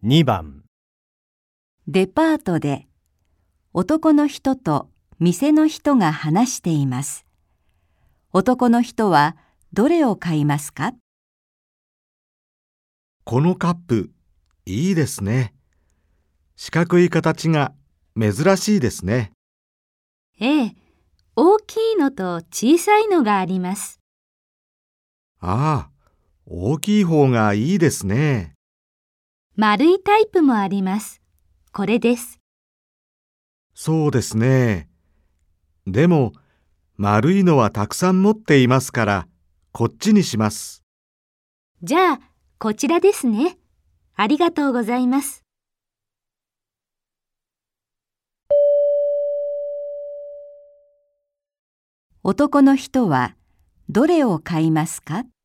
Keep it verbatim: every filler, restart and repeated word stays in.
にばん。 デパートで男の人と店の人が話しています。男の人はどれを買いますか？ このカップ、いいですね。四角い形が珍しいですね。 ええ、大きいのと小さいのがあります。 ああ、大きい方がいいですね。 丸いタイプもあります。これです。 そうですね。でも、丸いのはたくさん持っていますから、こっちにします。 じゃあ、こちらですね。ありがとうございます。 男の人はどれを買いますか？